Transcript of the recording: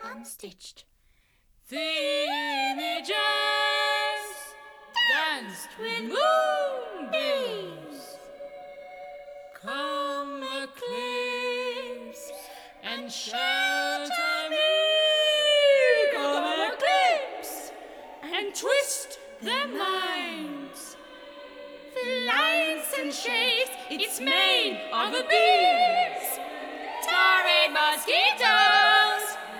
unstitched. The imagers danced with moonbeams. Come eclipse and shelter me. Come eclipse and twist their minds. The lines and shapes it's made of the beams. Torrid mosquitoes.